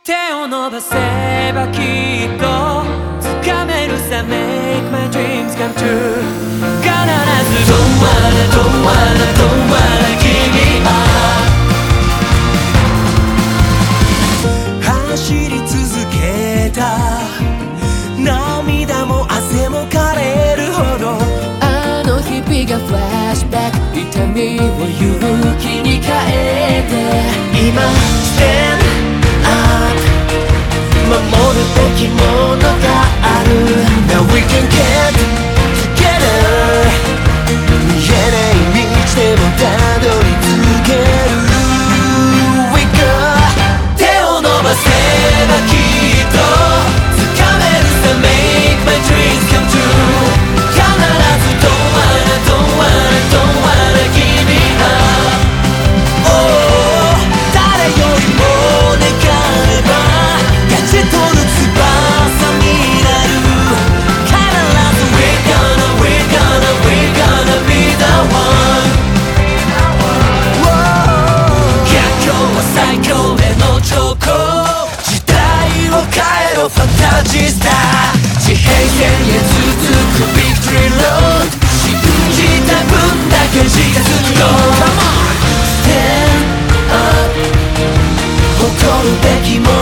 手を伸ばせばきっと掴めるさ Make my dreams come true 必ず Don't wanna, don't wanna, don't wanna give me up 走り続けた涙も汗も枯れるほどあの日々がフラッシュバック痛みを勇気に変えて今 Stand守るべきものがある Now we can get together 見えない道でもたどり着ける We go 手を伸ばせばきっと掴めるさ Make my dreams come true 必ず Don't wanna, don't wanna, don't wanna give me up Oh 誰よりも願えば勝ち取る翼になる必ず We're gonna, we're gonna, we're gonna be the one 逆境は最強への兆候時代を変えろファンタジスター地平線へ続く Victory Road 信じた分だけ近づくよ Come on! Stand up 誇るべきも